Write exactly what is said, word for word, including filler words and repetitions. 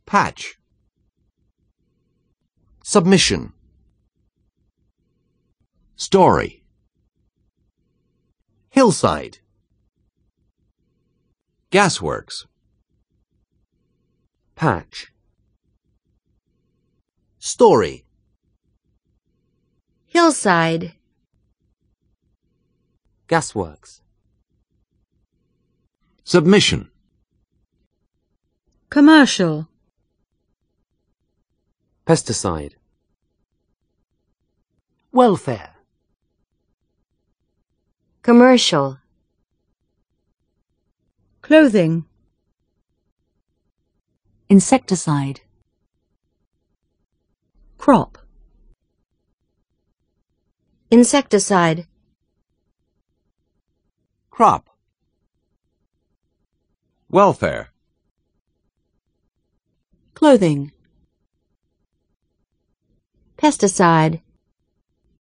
patch, submission, story, hillside, gasworks, patch, story, hillside, gasworks, submission, commercial, pesticide, welfare, commercial, clothing, insecticide, crop, insecticide, crop, welfare, clothing, pesticide,